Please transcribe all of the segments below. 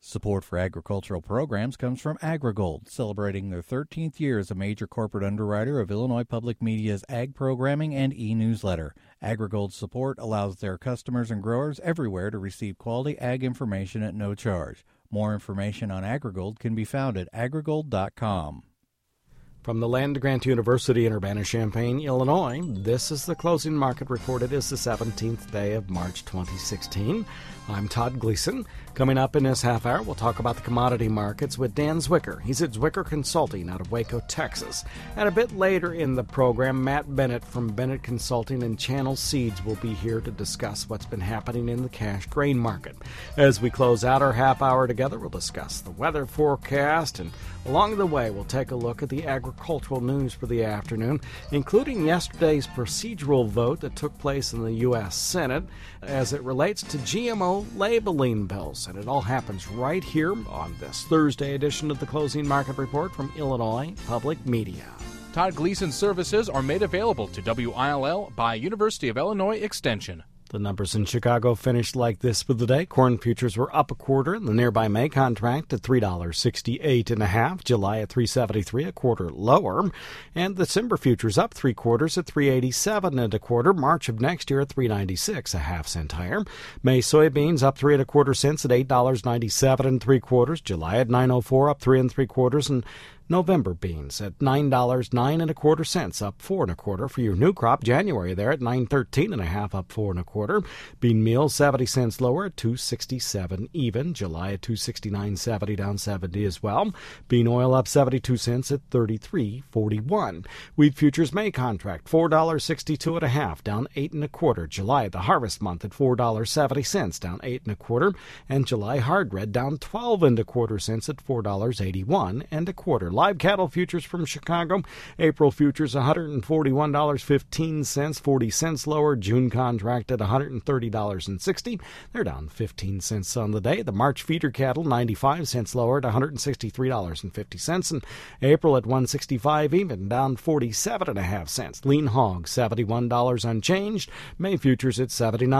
Support for agricultural programs comes from AgriGold, celebrating their 13th year as a major corporate underwriter of Illinois Public Media's ag programming and e-newsletter. AgriGold's support allows their customers and growers everywhere to receive quality ag information at no charge. More information on AgriGold can be found at agrigold.com. From the Land-Grant University in Urbana-Champaign, Illinois, this is the closing market report. It is the 17th day of March 2016. I'm Todd Gleason. Coming up in this half hour, we'll talk about the commodity markets with Dan Zwicker. He's at Zwicker Consulting out of Waco, Texas. And a bit later in the program, Matt Bennett from Bennett Consulting and Channel Seeds will be here to discuss what's been happening in the cash grain market. As we close out our half hour together, we'll discuss the weather forecast, and along the way, we'll take a look at the agricultural news for the afternoon, including yesterday's procedural vote that took place in the U.S. Senate as it relates to GMO labeling bills. And it all happens right here on this Thursday edition of the Closing Market Report from Illinois Public Media. Todd Gleason services are made available to WILL by University of Illinois Extension. The numbers in Chicago finished like this for the day. Corn futures were up a quarter. The nearby May contract at $3.68.5. July at $3.73, a quarter lower. And the December futures up 3/4 at $3.87 1/4. March of next year at $3.96, a half-cent higher. May soybeans up 3 1/4 cents at $8.97 3/4. July at $9.04, up 3 3/4. And November beans at $9.09 1/4, up 4 1/4 for your new crop. January there at $9.13.5, up 4 1/4. Bean meal 70 cents lower at $2.67 even. July at $2.69.70, down 70 as well. Bean oil up 72 cents at $33.41. Wheat futures May contract $4.62.5, down 8 1/4. July the harvest month at $4.70, down 8 1/4. And July hard red down 12 1/4 cents at $4.81 1/4. Live cattle futures from Chicago. April futures $141.15, 40 cents lower. June contract at $130.60. They're down 15 cents on the day. The March feeder cattle 95 cents lower at $163.50. And April at $165 even, down 47.5 cents. Lean hog $71 unchanged. May futures at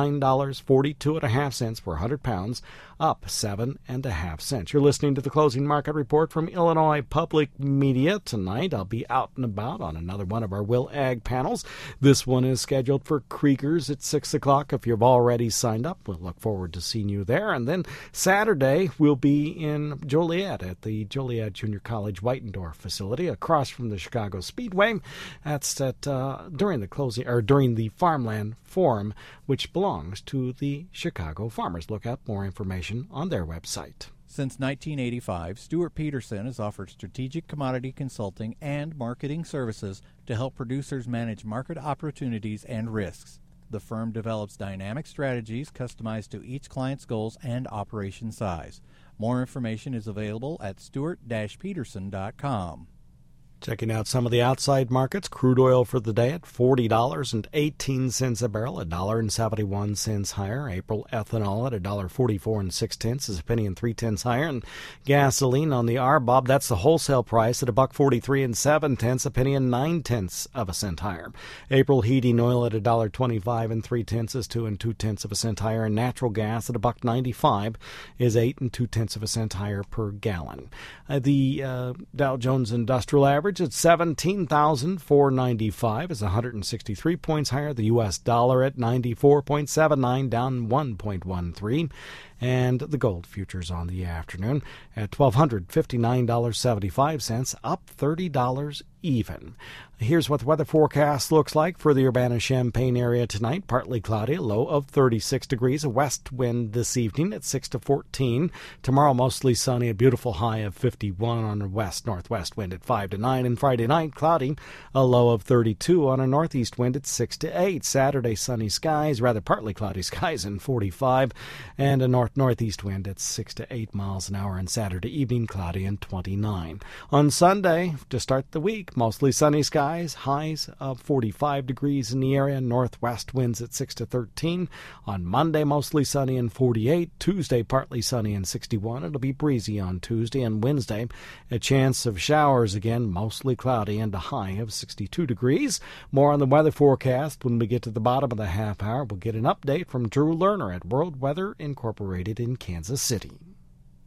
$79.42.5 per 100 pounds, up 7.5 cents. You're listening to the Closing Market Report from Illinois Public Media. Tonight I'll be out and about on another one of our Will Ag panels. This one is scheduled for Kriegers at 6 o'clock. If you've already signed up, we'll look forward to seeing you there. And then Saturday we'll be in Joliet at the Joliet Junior College Whitendorf facility across from the Chicago Speedway. That's during the Farmland Forum, which belongs to the Chicago Farmers. Look out more information on their website. Since 1985, Stuart Peterson has offered strategic commodity consulting and marketing services to help producers manage market opportunities and risks. The firm develops dynamic strategies customized to each client's goals and operation size. More information is available at stuart-peterson.com. Checking out some of the outside markets, crude oil for the day at $40.18 a barrel, $1.71 higher. April ethanol at $1.44 6/10 is a penny and 3/10 higher. And gasoline on the RBOB, that's the wholesale price at $1.43 7/10, a penny and 9/10 cent higher. April heating oil at $1.25 3/10 is 2 2/10 cent higher. And natural gas at $1.95 is 8 2/10 cent higher per gallon. The Dow Jones Industrial Average at 17,495 is 163 points higher. The U.S. dollar at 94.79, down 1.13. And the gold futures on the afternoon at $1,259.75, up $30 even. Here's what the weather forecast looks like for the Urbana-Champaign area tonight. Partly cloudy, a low of 36 degrees, a west wind this evening at 6 to 14. Tomorrow mostly sunny, a beautiful high of 51 on a west-northwest wind at 5 to 9. And Friday night cloudy, a low of 32 on a northeast wind at 6 to 8. Saturday sunny skies, rather partly cloudy skies and 45. And a northeast wind at 6 to 8 miles an hour. And Saturday evening cloudy and 29. On Sunday, to start the week, mostly sunny skies, highs of 45 degrees in the area, northwest winds at 6 to 13. On Monday, mostly sunny and 48. Tuesday, partly sunny and 61. It'll be breezy on Tuesday. And Wednesday, a chance of showers again, mostly cloudy and a high of 62 degrees. More on the weather forecast when we get to the bottom of the half hour. We'll get an update from Drew Lerner at World Weather Incorporated in Kansas City.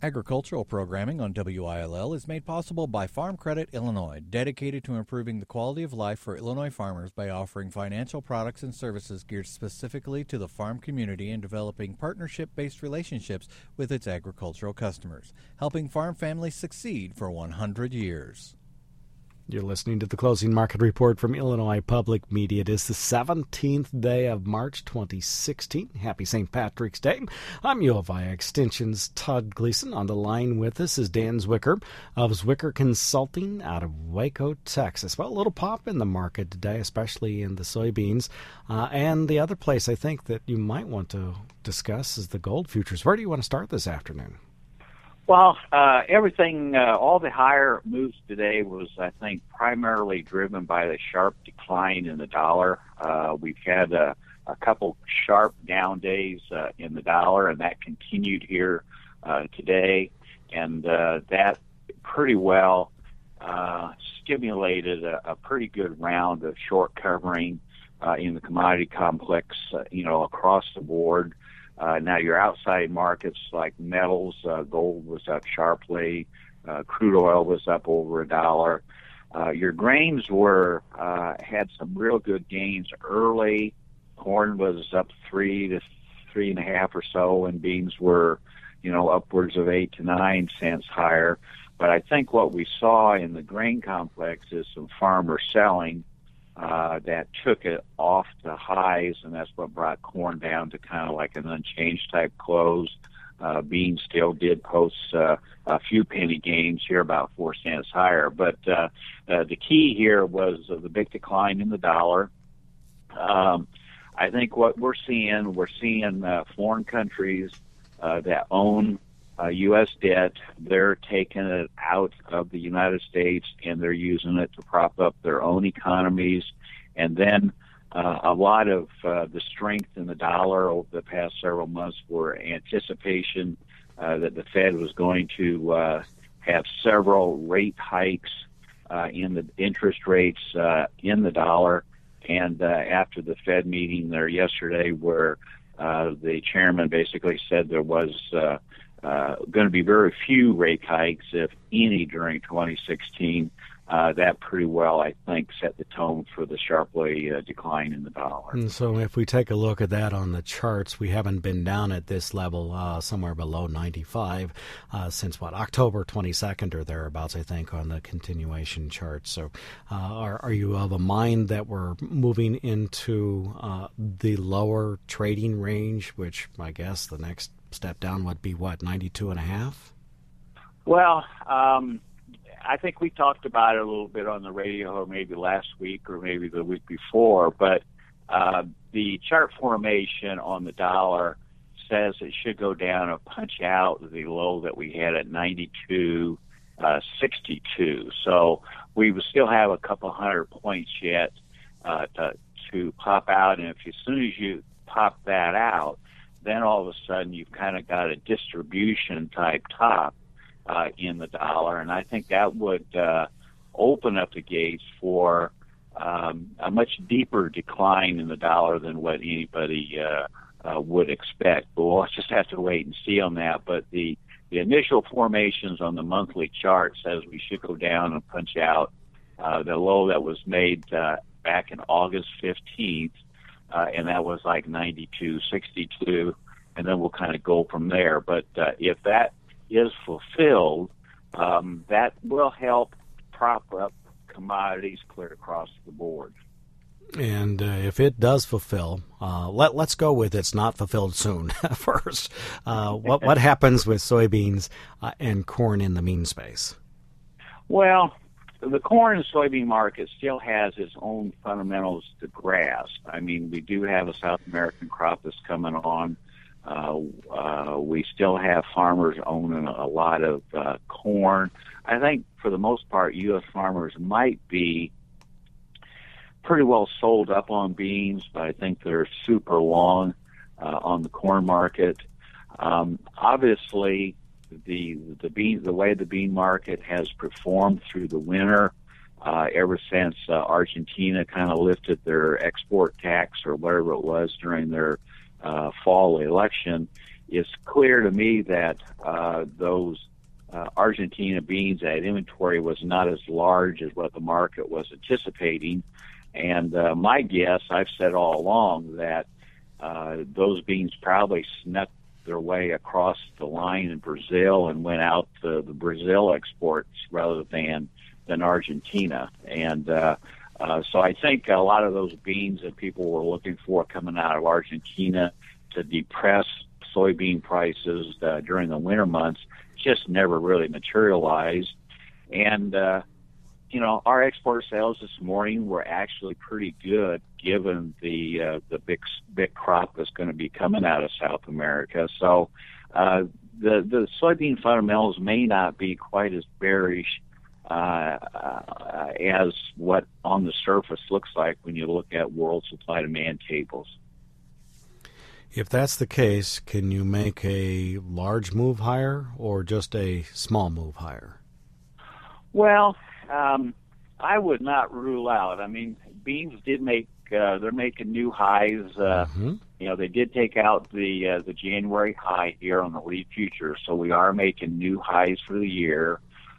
Agricultural programming on WILL is made possible by Farm Credit Illinois, dedicated to improving the quality of life for Illinois farmers by offering financial products and services geared specifically to the farm community and developing partnership-based relationships with its agricultural customers, helping farm families succeed for 100 years. You're listening to the Closing Market Report from Illinois Public Media. It is the 17th day of March 2016. Happy St. Patrick's Day. I'm U of I Extension's Todd Gleason. On the line with us is Dan Zwicker of Zwicker Consulting out of Waco, Texas. Well, a little pop in the market today, especially in the soybeans. And the other place I think that you might want to discuss is the gold futures. Where do you want to start this afternoon? Well, everything, all the higher moves today was, I think, primarily driven by the sharp decline in the dollar. We've had a couple sharp down days in the dollar, and that continued here today. And that pretty well stimulated a pretty good round of short covering in the commodity complex, across the board. Now, your outside markets like metals, gold was up sharply, crude oil was up over $1. Your grains had some real good gains early. Corn was up 3 to 3.5 or so, and beans were, upwards of 8 to 9 cents higher. But I think what we saw in the grain complex is some farmer selling that took it off the highs, and that's what brought corn down to kind of like an unchanged type close. Beans still did post a few penny gains here, about 4 cents higher. But the key here was the big decline in the dollar. I think what we're seeing foreign countries that own U.S. debt, they're taking it out of the United States and they're using it to prop up their own economies. And then a lot of the strength in the dollar over the past several months were anticipation that the Fed was going to have several rate hikes in the interest rates in the dollar. And after the Fed meeting there yesterday, where the chairman basically said there was going to be very few rate hikes, if any, during 2016. That pretty well, I think, set the tone for the sharply decline in the dollar. And so if we take a look at that on the charts, we haven't been down at this level somewhere below 95 since, October 22nd or thereabouts, I think, on the continuation chart. So are you of a mind that we're moving into the lower trading range, which I guess the next step down would be, 92.5? Well, I think we talked about it a little bit on the radio, or maybe last week or maybe the week before, but the chart formation on the dollar says it should go down and punch out the low that we had at 92.62. So we will still have a couple hundred points yet to pop out, and as soon as you pop that out, then all of a sudden you've kind of got a distribution type top in the dollar, and I think that would open up the gates for a much deeper decline in the dollar than what anybody would expect. But we'll just have to wait and see on that. But the initial formations on the monthly chart says we should go down and punch out the low that was made back in August 15th, and that was like 92.62, and then we'll kind of go from there. But if that is fulfilled, that will help prop up commodities clear across the board. And if it does fulfill, let's go with it's not fulfilled soon first. What happens with soybeans and corn in the mean space? Well, the corn and soybean market still has its own fundamentals to grasp. I mean, we do have a South American crop that's coming on. We still have farmers owning a lot of corn. I think for the most part, U.S. farmers might be pretty well sold up on beans, but I think they're super long on the corn market. Obviously, the way the bean market has performed through the winter, ever since Argentina kind of lifted their export tax or whatever it was during their fall election, it's clear to me that those Argentina beans, that inventory was not as large as what the market was anticipating. And my guess, I've said all along that those beans probably snuck their way across the line in Brazil and went out to the Brazil exports rather than Argentina. And so I think a lot of those beans that people were looking for coming out of Argentina to depress soybean prices during the winter months just never really materialized. And our export sales this morning were actually pretty good, given the big crop that's going to be coming out of South America. So the soybean fundamentals may not be quite as bearish as what on the surface looks like when you look at world supply-demand tables. If that's the case, can you make a large move higher or just a small move higher? Well, I would not rule out. I mean, beans did make they're making new highs. They did take out the January high here on the wheat futures, so we are making new highs for the year.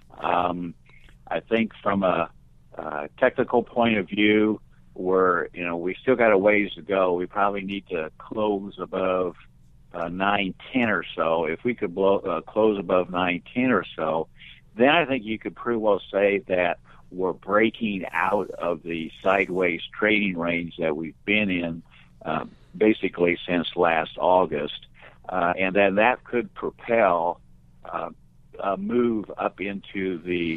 I think from a technical point of view, we still got a ways to go. We probably need to close above 9.10 or so. If we could close above 9.10 or so, then I think you could pretty well say that we're breaking out of the sideways trading range that we've been in basically since last August. And then that could propel a move up into the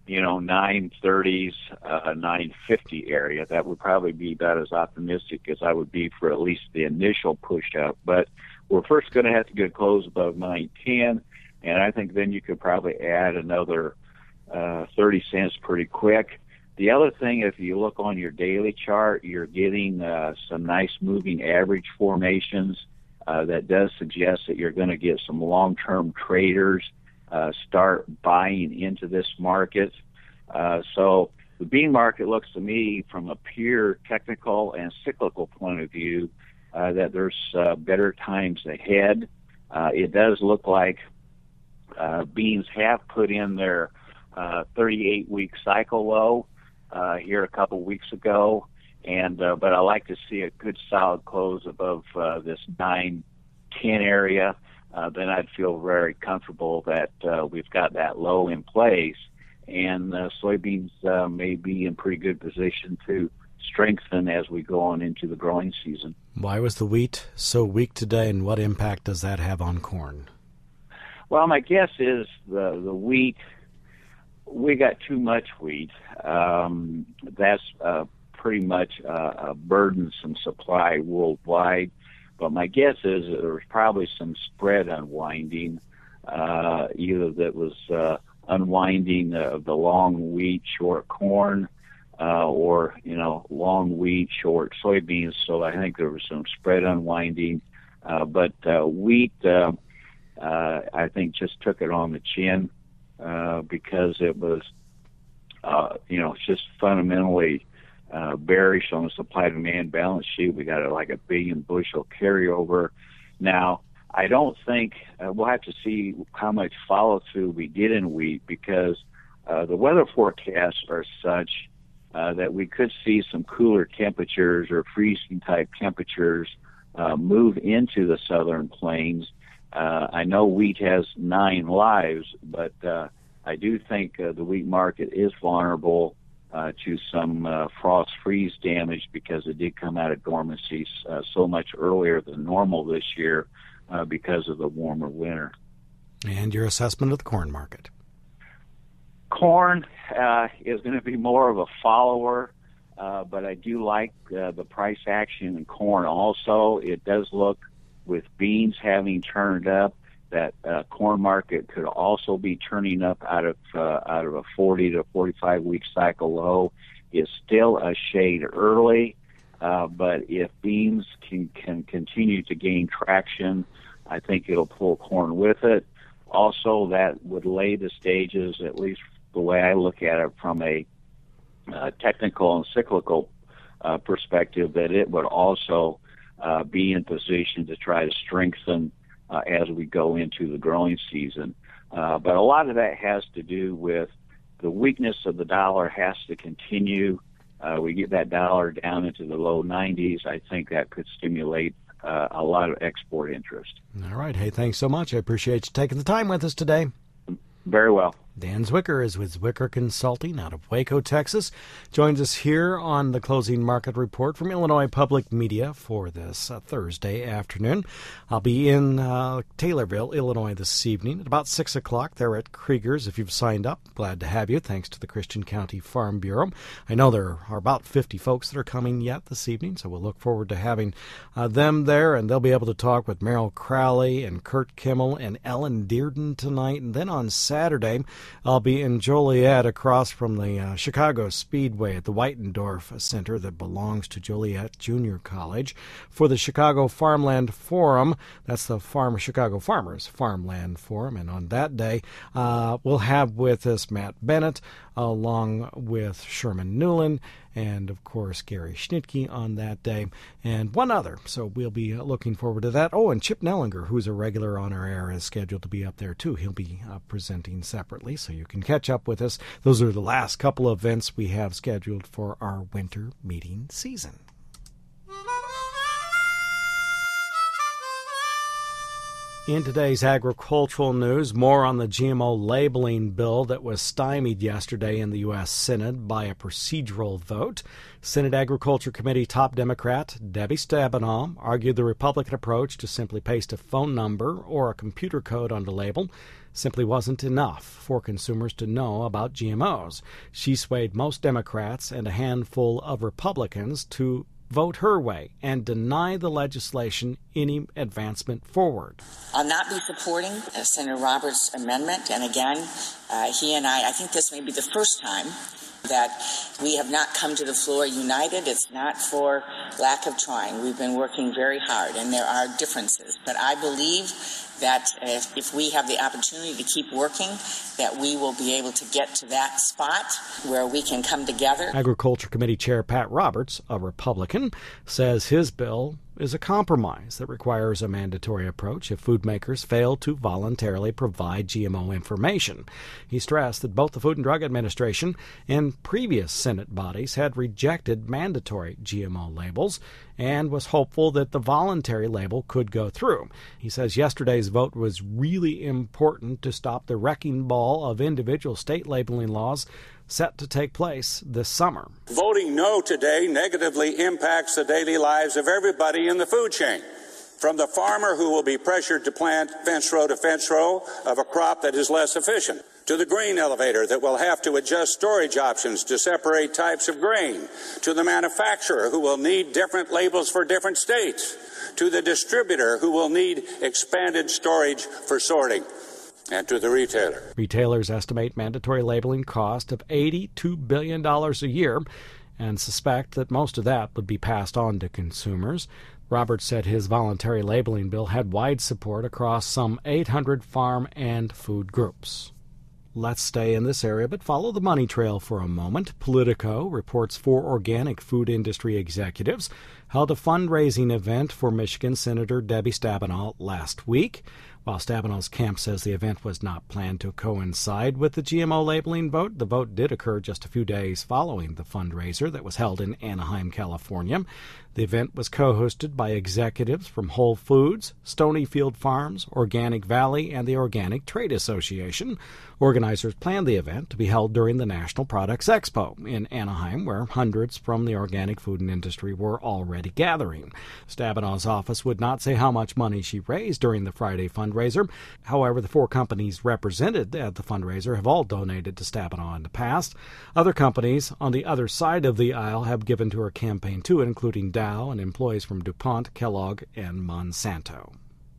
930s, 950 area. That would probably be about as optimistic as I would be for at least the initial push up. But we're first going to have to get close above 910, and I think then you could probably add another 30 cents pretty quick. The other thing, if you look on your daily chart, you're getting some nice moving average formations. That does suggest that you're going to get some long-term traders start buying into this market. So the bean market looks to me from a pure technical and cyclical point of view that there's better times ahead. It does look like beans have put in their 38-week cycle low here a couple weeks ago, but I like to see a good solid close above this 9.10 area. Then I'd feel very comfortable that we've got that low in place, and soybeans may be in pretty good position to strengthen as we go on into the growing season. Why was the wheat so weak today, and what impact does that have on corn? Well, my guess is the wheat, we got too much wheat. That's pretty much a burdensome supply worldwide. But my guess is that there was probably some spread unwinding, either that was unwinding of the long wheat, short corn, or long wheat, short soybeans. So I think there was some spread unwinding. But wheat, I think, just took it on the chin because it was, just fundamentally bearish on the supply-demand balance sheet. We got like a billion bushel carryover. Now, I don't think we'll have to see how much follow-through we get in wheat, because the weather forecasts are such that we could see some cooler temperatures or freezing-type temperatures move into the southern plains. I know wheat has 9 lives, but I do think the wheat market is vulnerable to some frost freeze damage, because it did come out of dormancy so much earlier than normal this year because of the warmer winter. And your assessment of the corn market? Corn is going to be more of a follower, but I do like the price action in corn also. It does look, with beans having turned up, that corn market could also be turning up out of a 40 to 45 week cycle low. It's still a shade early, but if beans can continue to gain traction, I think it'll pull corn with it. Also, that would lay the stages, at least the way I look at it from a technical and cyclical perspective, that it would also be in position to try to strengthen as we go into the growing season. But a lot of that has to do with the weakness of the dollar has to continue. We get that dollar down into the low 90s. I think that could stimulate a lot of export interest. All right. Hey, thanks so much. I appreciate you taking the time with us today. Very well. Dan Zwicker is with Zwicker Consulting out of Waco, Texas. Joins us here on the Closing Market Report from Illinois Public Media for this Thursday afternoon. I'll be in Taylorville, Illinois this evening at about 6 o'clock there at Krieger's. If you've signed up, glad to have you, thanks to the Christian County Farm Bureau. I know there are about 50 folks that are coming yet this evening, so we'll look forward to having them there, and they'll be able to talk with Merrill Crowley and Kurt Kimmel and Ellen Dearden tonight. And then on Saturday, I'll be in Joliet across from the Chicago Speedway at the Whitendorf Center that belongs to Joliet Junior College for the Chicago Farmland Forum. That's the Chicago Farmers Farmland Forum. And on that day, we'll have with us Matt Bennett along with Sherman Newland and, of course, Gary Schnitke on that day, and one other. So we'll be looking forward to that. Oh, and Chip Nellinger, who's a regular on our air, is scheduled to be up there, too. He'll be presenting separately, so you can catch up with us. Those are the last couple of events we have scheduled for our winter meeting season. In today's agricultural news, more on the GMO labeling bill that was stymied yesterday in the U.S. Senate by a procedural vote. Senate Agriculture Committee top Democrat Debbie Stabenow argued the Republican approach to simply paste a phone number or a computer code on the label simply wasn't enough for consumers to know about GMOs. She swayed most Democrats and a handful of Republicans to vote her way and deny the legislation any advancement forward. I'll not be supporting Senator Roberts' amendment. And again, he and I think this may be the first time that we have not come to the floor united. It's not for lack of trying. We've been working very hard, and there are differences. But I believe that if we have the opportunity to keep working, that we will be able to get to that spot where we can come together. Agriculture Committee Chair Pat Roberts, a Republican, says his bill is a compromise that requires a mandatory approach if food makers fail to voluntarily provide GMO information. He stressed that both the Food and Drug Administration and previous Senate bodies had rejected mandatory GMO labels and was hopeful that the voluntary label could go through. He says yesterday's vote was really important to stop the wrecking ball of individual state labeling laws set to take place this summer. Voting no today negatively impacts the daily lives of everybody in the food chain, from the farmer who will be pressured to plant fence row to fence row of a crop that is less efficient, to the grain elevator that will have to adjust storage options to separate types of grain, to the manufacturer who will need different labels for different states, to the distributor who will need expanded storage for sorting, and to the retailer. Retailers estimate mandatory labeling cost of $82 billion a year and suspect that most of that would be passed on to consumers. Roberts said his voluntary labeling bill had wide support across some 800 farm and food groups. Let's stay in this area, but follow the money trail for a moment. Politico reports 4 organic food industry executives held a fundraising event for Michigan Senator Debbie Stabenow last week. While Stabenow's camp says the event was not planned to coincide with the GMO labeling vote, the vote did occur just a few days following the fundraiser that was held in Anaheim, California. The event was co-hosted by executives from Whole Foods, Stonyfield Farms, Organic Valley, and the Organic Trade Association. Organizers planned the event to be held during the National Products Expo in Anaheim, where hundreds from the organic food industry were already gathering. Stabenow's office would not say how much money she raised during the Friday fundraiser. However, the 4 companies represented at the fundraiser have all donated to Stabenow in the past. Other companies on the other side of the aisle have given to her campaign too, including Dow and employees from DuPont, Kellogg, and Monsanto.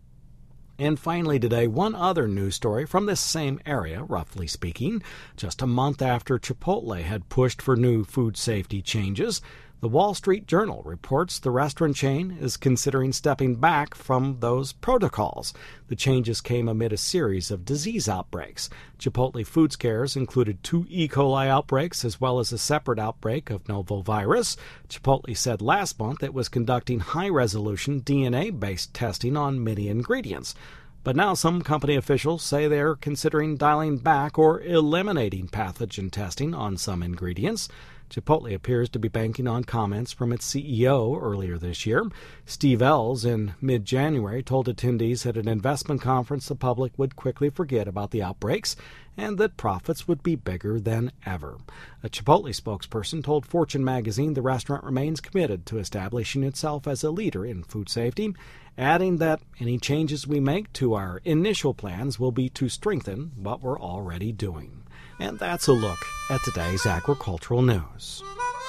And finally today, one other news story from this same area, roughly speaking. Just a month after Chipotle had pushed for new food safety changes, the Wall Street Journal reports the restaurant chain is considering stepping back from those protocols. The changes came amid a series of disease outbreaks. Chipotle food scares included 2 E. coli outbreaks as well as a separate outbreak of novovirus. Chipotle said last month it was conducting high-resolution DNA-based testing on many ingredients. But now some company officials say they're considering dialing back or eliminating pathogen testing on some ingredients. Chipotle appears to be banking on comments from its CEO earlier this year. Steve Ells, in mid-January, told attendees at an investment conference the public would quickly forget about the outbreaks and that profits would be bigger than ever. A Chipotle spokesperson told Fortune magazine the restaurant remains committed to establishing itself as a leader in food safety, adding that any changes we make to our initial plans will be to strengthen what we're already doing. And that's a look at today's agricultural news.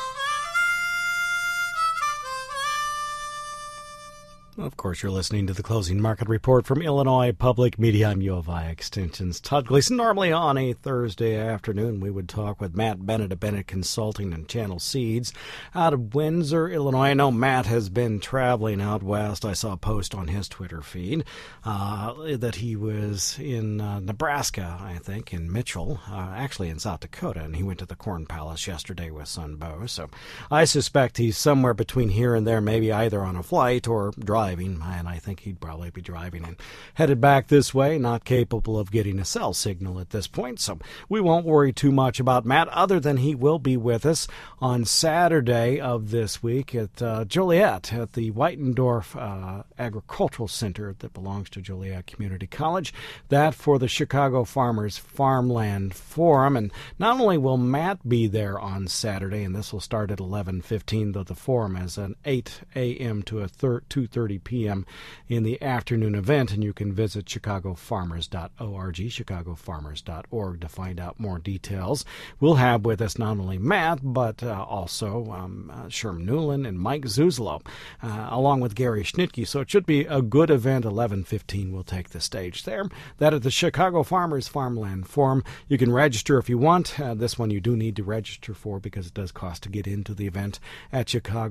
Of course, you're listening to the Closing Market Report from Illinois Public Media. I'm U of I Extension's Todd Gleason. Normally on a Thursday afternoon, we would talk with Matt Bennett of Bennett Consulting and Channel Seeds out of Windsor, Illinois. I know Matt has been traveling out west. I saw a post on his Twitter feed that he was in Nebraska, I think, in Mitchell, actually in South Dakota, and he went to the Corn Palace yesterday with Sun Bo. So I suspect he's somewhere between here and there, maybe either on a flight or driving, and I think he'd probably be driving and headed back this way, not capable of getting a cell signal at this point. So we won't worry too much about Matt, other than he will be with us on Saturday of this week at Joliet at the Whitendorf Agricultural Center that belongs to Joliet Community College. That for the Chicago Farmers Farmland Forum. And not only will Matt be there on Saturday, and this will start at 11:15, though the forum is an 8 a.m. to a 2:30 p.m. in the afternoon event, and you can visit chicagofarmers.org, chicagofarmers.org to find out more details. We'll have with us not only Matt, but also Sherm Newland and Mike Zuzolo, along with Gary Schnitke. So it should be a good event. 11:15 will take the stage there. That at the Chicago Farmers Farmland Forum. You can register if you want. This one you do need to register for because it does cost to get into the event at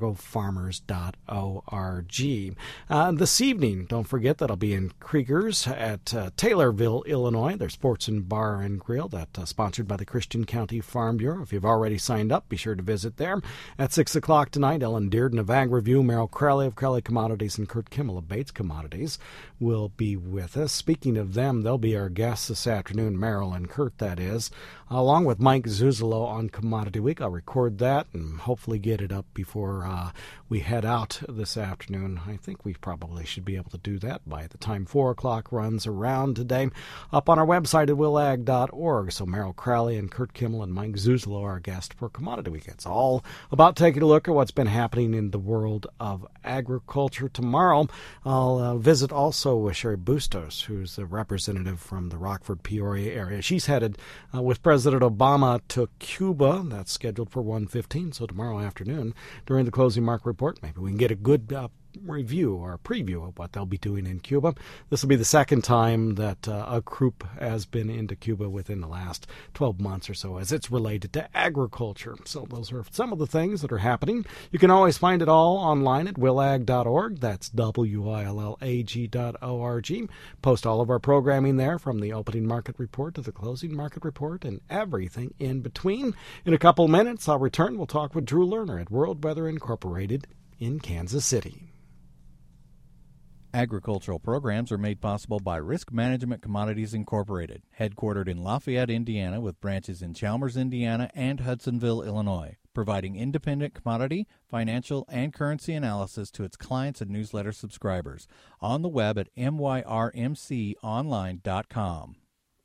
chicagofarmers.org. This evening, don't forget that I'll be in Krieger's at Taylorville, Illinois, their sports and bar and grill that's sponsored by the Christian County Farm Bureau. If you've already signed up, be sure to visit there. At 6 o'clock tonight, Ellen Dearden of Ag Review, Merrill Crowley of Crowley Commodities, and Kurt Kimmel of Bates Commodities will be with us. Speaking of them, they'll be our guests this afternoon, Merrill and Kurt, that is, along with Mike Zuzolo on Commodity Week. I'll record that and hopefully get it up before we head out this afternoon. I think we probably should be able to do that by the time 4 o'clock runs around today. Up on our website at willag.org. So Merrill Crowley and Kurt Kimmel and Mike Zuzolo are our guests for Commodity Week. It's all about taking a look at what's been happening in the world of agriculture. Tomorrow, I'll visit also with Sherry Bustos, who's the representative from the Rockford-Peoria area. She's headed with President Obama to Cuba. That's scheduled for 1:15, so tomorrow afternoon during the Closing Market Report, maybe we can get a good review or a preview of what they'll be doing in Cuba. This will be the second time that a group has been into Cuba within the last 12 months or so as it's related to agriculture. So those are some of the things that are happening. You can always find it all online at willag.org. That's willag.org. Post all of our programming there, from the opening market report to the closing market report and everything in between. In a couple minutes, I'll return. We'll talk with Drew Lerner at World Weather Incorporated in Kansas City. Agricultural programs are made possible by Risk Management Commodities Incorporated, headquartered in Lafayette, Indiana, with branches in Chalmers, Indiana, and Hudsonville, Illinois, providing independent commodity, financial, and currency analysis to its clients and newsletter subscribers. On the web at myrmconline.com.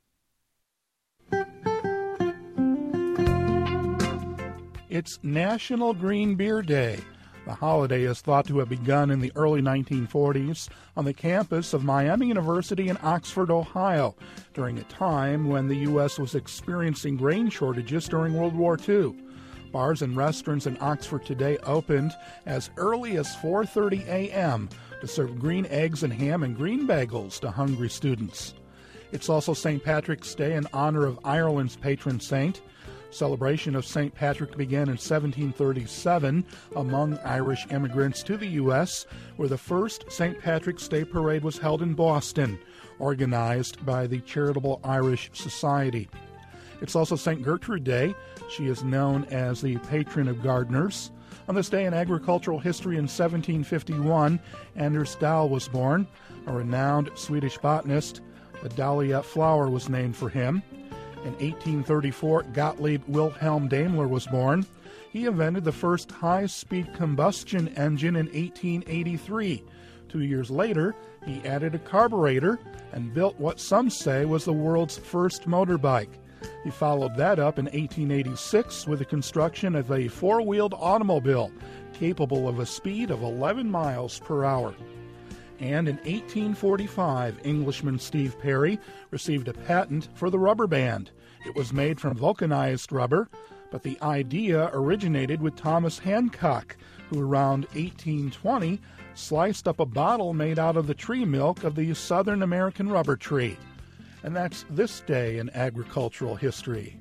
It's National Green Beer Day. The holiday is thought to have begun in the early 1940s on the campus of Miami University in Oxford, Ohio, during a time when the U.S. was experiencing grain shortages during World War II. Bars and restaurants in Oxford today opened as early as 4:30 a.m. to serve green eggs and ham and green bagels to hungry students. It's also St. Patrick's Day in honor of Ireland's patron saint. Celebration of St. Patrick began in 1737 among Irish immigrants to the U.S., where the first St. Patrick's Day parade was held in Boston, organized by the Charitable Irish Society. It's also St. Gertrude Day. She is known as the patron of gardeners. On this day in agricultural history in 1751, Anders Dahl was born, a renowned Swedish botanist. The dahlia flower was named for him. In 1834, Gottlieb Wilhelm Daimler was born. He invented the first high-speed combustion engine in 1883. 2 years later, he added a carburetor and built what some say was the world's first motorbike. He followed that up in 1886 with the construction of a four-wheeled automobile capable of a speed of 11 miles per hour. And in 1845, Englishman Steve Perry received a patent for the rubber band. It was made from vulcanized rubber, but the idea originated with Thomas Hancock, who around 1820 sliced up a bottle made out of the tree milk of the Southern American rubber tree. And that's this day in agricultural history.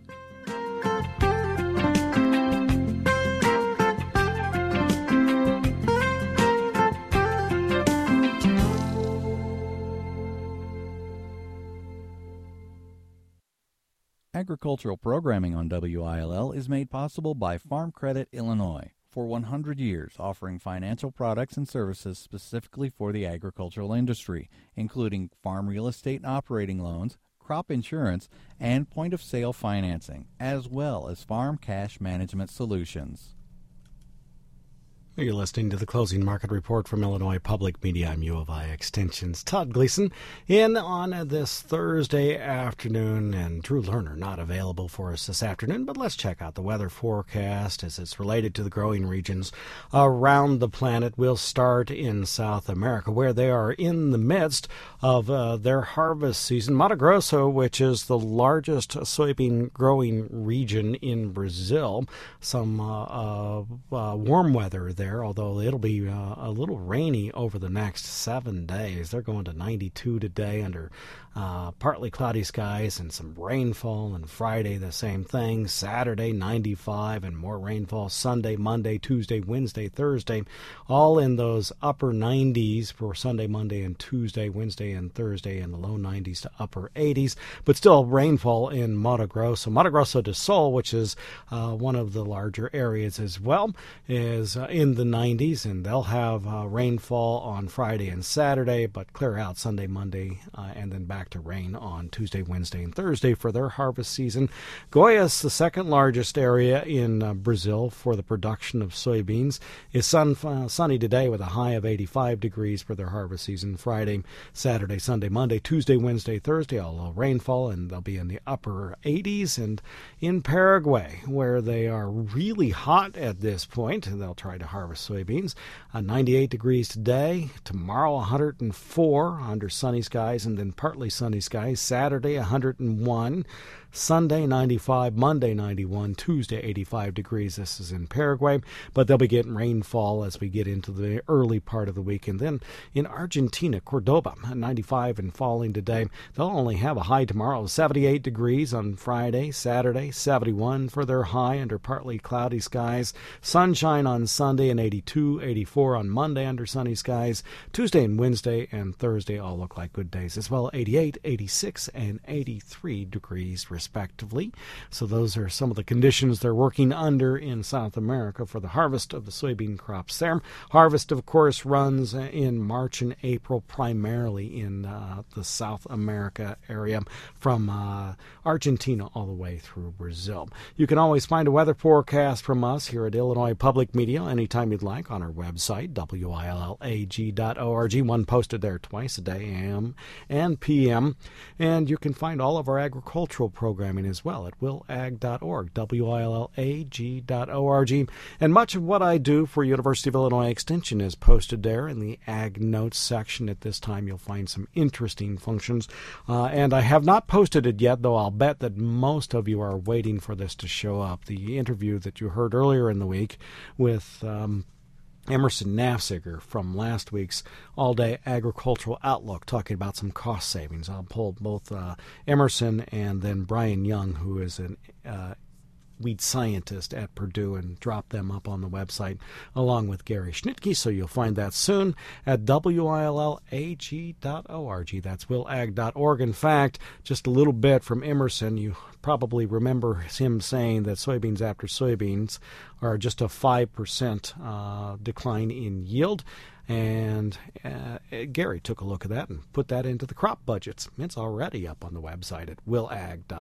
Agricultural programming on WILL is made possible by Farm Credit Illinois. For 100 years, offering financial products and services specifically for the agricultural industry, including farm real estate and operating loans, crop insurance, and point-of-sale financing, as well as farm cash management solutions. You're listening to the Closing Market Report from Illinois Public Media. I'm U of I Extension's Todd Gleason in on this Thursday afternoon, and Drew Lerner not available for us this afternoon, but let's check out the weather forecast as it's related to the growing regions around the planet. We'll start in South America, where they are in the midst of their harvest season. Mato Grosso, which is the largest soybean growing region in Brazil, some warm weather there, although it'll be a little rainy over the next 7 days. They're going to 92 today under partly cloudy skies and some rainfall, and Friday the same thing. Saturday 95 and more rainfall. Sunday, Monday, Tuesday, Wednesday, Thursday, all in those upper 90s for Sunday, Monday, and Tuesday. Wednesday and Thursday in the low 90s to upper 80s, but still rainfall in Mato Grosso. Mato Grosso do Sul, which is one of the larger areas as well, is in the 90s, and they'll have rainfall on Friday and Saturday, but clear out Sunday, Monday, and then back to rain on Tuesday, Wednesday, and Thursday for their harvest season. Goiás, the second largest area in Brazil for the production of soybeans, is sunny today with a high of 85 degrees for their harvest season. Friday, Saturday, Sunday, Monday, Tuesday, Wednesday, Thursday, all rainfall, and they'll be in the upper 80s. And in Paraguay, where they are really hot at this point, and they'll try to harvest soybeans, 98 degrees today. Tomorrow, 104 under sunny skies, and then partly sunny skies. Saturday, 101. Sunday, 95. Monday, 91. Tuesday, 85 degrees. This is in Paraguay, but they'll be getting rainfall as we get into the early part of the week. And then in Argentina, Cordoba, 95 and falling today. They'll only have a high tomorrow of 78 degrees on Friday. Saturday, 71 for their high under partly cloudy skies. Sunshine on Sunday and 82, 84 on Monday under sunny skies. Tuesday and Wednesday and Thursday all look like good days as well. 88, 86, and 83 degrees respectively. So those are some of the conditions they're working under in South America for the harvest of the soybean crops there. Harvest, of course, runs in March and April, primarily in the South America area from Argentina all the way through Brazil. You can always find a weather forecast from us here at Illinois Public Media anytime you'd like on our website, WILLAG.org. One posted there twice a day, AM and PM. And you can find all of our agricultural programming as well at willag.org, WILLAG.org. And much of what I do for University of Illinois Extension is posted there in the Ag Notes section. At this time, you'll find some interesting functions. And I have not posted it yet, though I'll bet that most of you are waiting for this to show up. The interview that you heard earlier in the week with Emerson Nafziger from last week's All-Day Agricultural Outlook, talking about some cost savings. I'll pull both Emerson and then Brian Young, who is an weed scientist at Purdue, and drop them up on the website along with Gary Schnitke. So you'll find that soon at willag.org. That's willag.org. In fact, just a little bit from Emerson, you probably remember him saying that soybeans after soybeans are just a 5% decline in yield. And Gary took a look at that and put that into the crop budgets. It's already up on the website at willag.org.